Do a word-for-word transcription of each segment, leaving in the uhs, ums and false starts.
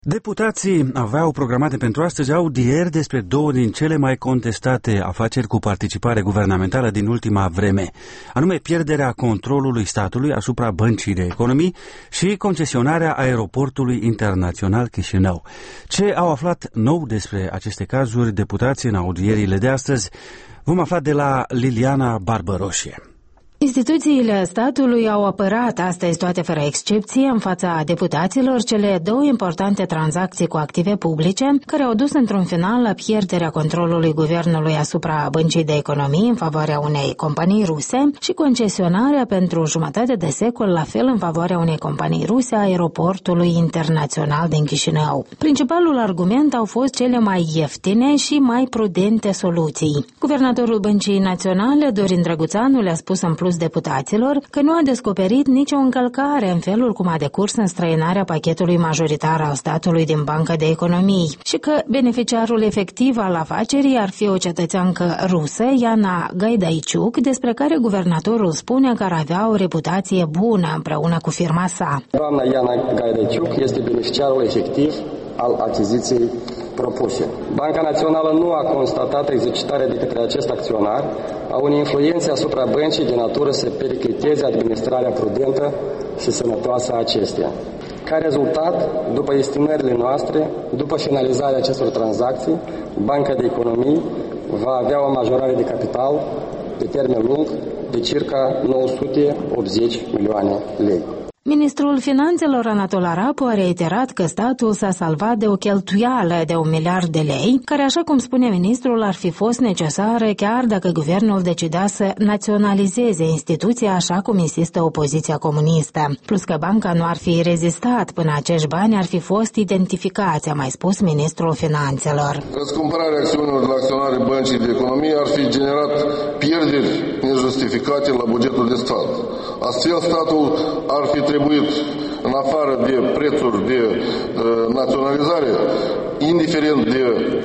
Deputații aveau programate pentru astăzi audieri despre două din cele mai contestate afaceri cu participare guvernamentală din ultima vreme, anume pierderea controlului statului asupra Băncii de Economii și concesionarea aeroportului internațional Chișinău. Ce au aflat nou despre aceste cazuri deputații în audierile de astăzi, vom afla de la Liliana Barbăroșie. Instituțiile statului au apărat astăzi toate fără excepție în fața deputaților cele două importante tranzacții cu active publice care au dus într-un final la pierderea controlului guvernului asupra Băncii de Economii în favoarea unei companii ruse și concesionarea pentru jumătate de secol la fel în favoarea unei companii ruse a aeroportului internațional din Chișinău. Principalul argument au fost cele mai ieftine și mai prudente soluții. Guvernatorul Băncii Naționale, Dorin Drăguțanu, le-a spus în plus deputaților că nu a descoperit nicio încălcare în felul cum a decurs înstrăinarea pachetului majoritar al statului din Banca de Economii și că beneficiarul efectiv al afacerii ar fi o cetățeancă rusă, Iana Gaidaiciuc, despre care guvernatorul spune că ar avea o reputație bună împreună cu firma sa. Doamna Iana Gaidaiciuc este beneficiarul efectiv al achiziției propuse. Banca Națională nu a constatat exercitarea de către acest acționar a unei influențe asupra băncii de natură să pericliteze administrarea prudentă și sănătoasă a acesteia. Ca rezultat, după estimările noastre, după finalizarea acestor tranzacții, Banca de Economii va avea o majorare de capital pe termen lung de circa nouă sute optzeci milioane lei. Ministrul Finanțelor Anatol Arapu a reiterat că statul s-a salvat de o cheltuială de un miliard de lei, care, așa cum spune ministrul, ar fi fost necesară chiar dacă guvernul decidea să naționalizeze instituția, așa cum insistă opoziția comunistă. Plus că banca nu ar fi rezistat până acești bani ar fi fost identificați, a mai spus ministrul Finanțelor. Răscumpărarea acțiunilor de la acționarii Băncii de Economie ar fi generat pierderi nejustificate la bugetul de stat. Astfel, statul ar fi trebuit, în afară de prețuri de uh, naționalizare, indiferent de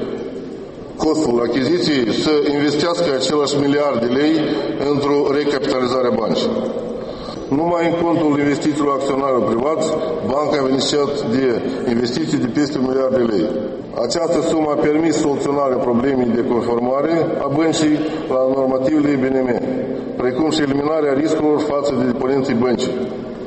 costul achiziției, să investească același miliard de lei într-o recapitalizare a băncii. Numai în contul investițiilor acționarilor privați, banca a beneficiat de investiții de peste un miliard de lei. Această sumă a permis soluționarea problemei de conformare a băncii la normativele B N M, precum și eliminarea riscurilor față de deponenții băncii.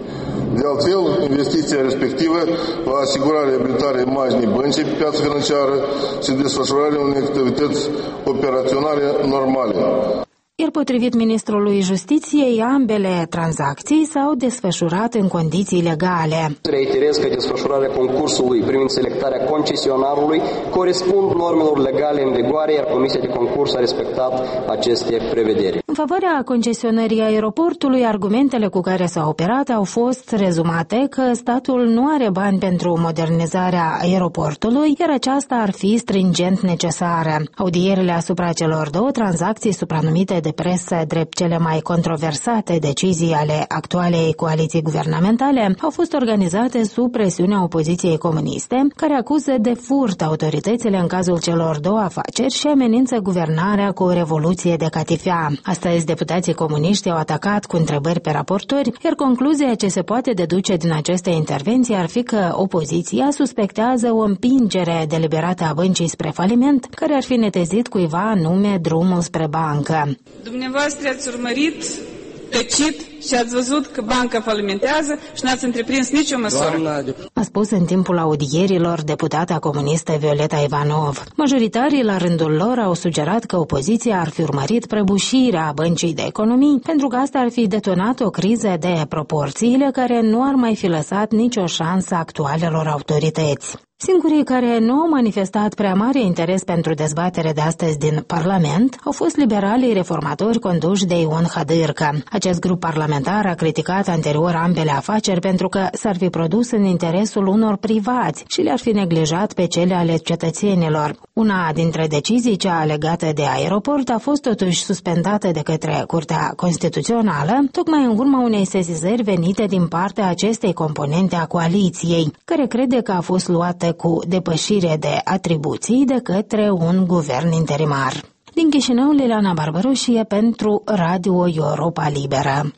De altfel, investiția respectivă va asigura reabilitarea imaginii băncii pe piața financiară și desfășurarea unei activități operaționale normale. Iar potrivit ministrului Justiției, ambele tranzacții s-au desfășurat în condiții legale. Reiterez că desfășurarea concursului privind selectarea concesionarului corespund normelor legale în vigoare, iar Comisia de Concurs a respectat aceste prevederi. În favoarea concesionării aeroportului, argumentele cu care s-au operat au fost rezumate că statul nu are bani pentru modernizarea aeroportului, iar aceasta ar fi stringent necesară. Audierile asupra celor două tranzacții supranumite de presă drept cele mai controversate decizii ale actualei coaliții guvernamentale au fost organizate sub presiunea opoziției comuniste, care acuză de furt autoritățile în cazul celor două afaceri și amenință guvernarea cu o revoluție de catifea. Astăzi, deputații comuniști au atacat cu întrebări pe raportori, iar concluzia ce se poate deduce din aceste intervenții ar fi că opoziția suspectează o împingere deliberată a băncii spre faliment, care ar fi netezit cuiva anume drumul spre bancă. Dumneavoastră ați urmărit, tăcit și ați văzut că banca falimentează și n-ați întreprins nicio măsură. A spus în timpul audierilor deputata comunistă Violeta Ivanov. Majoritarii la rândul lor au sugerat că opoziția ar fi urmărit prăbușirea Băncii de Economii, pentru că asta ar fi detonat o criză de proporțiile care nu ar mai fi lăsat nicio șansă actualelor autorități. Singurii care nu au manifestat prea mare interes pentru dezbatere de astăzi din Parlament au fost liberalii reformatori conduși de Ion Hadârcă. Acest grup parlamentar a criticat anterior ambele afaceri pentru că s-ar fi produs în interesul unor privați și le-ar fi neglijat pe cele ale cetățenilor. Una dintre decizii, cea legată de aeroport, a fost totuși suspendată de către Curtea Constituțională, tocmai în urma unei sesizări venite din partea acestei componente a coaliției, care crede că a fost luată cu depășire de atribuții de către un guvern interimar. Din Chișinău, Liliana Barbăroșie pentru Radio Europa Liberă.